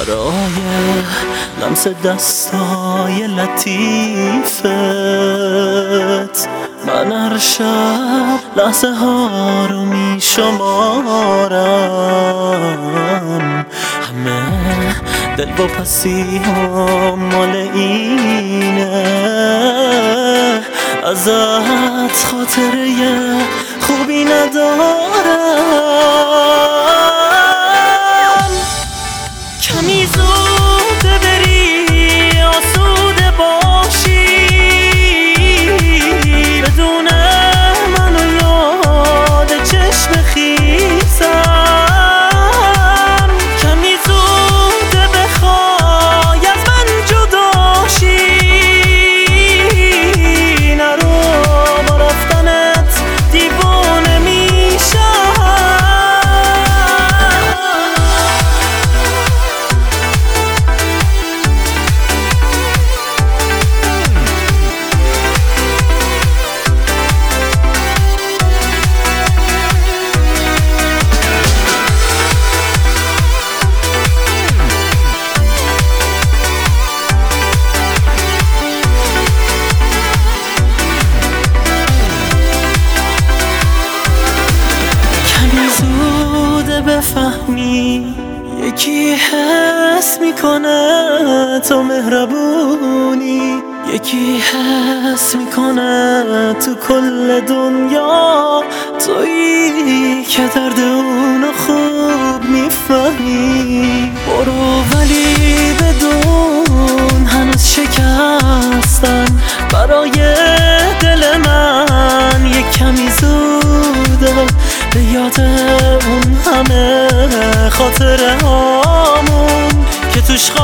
برای لمس دستای لطیفت من هر شب لحظه ها رو می شمارم. همه دل با پسی ها مال اینه، ازت خاطره خوبی ندارم. کمی زود بری آسوده باشی بدون من و یاد چشم خیسم. کمی زود بخوای از من جدا شی، نرو با رفتنت دیوانه میشم. بفهمی یکی حس میکنه تو مهربونی، یکی حس میکنه تو کل دنیا تویی که درد اونو خوب میفهمی. برو ولی بدون هنوز شکستن برای دل من یک کمی زوده به یاد اون همه خاطره هامون که توش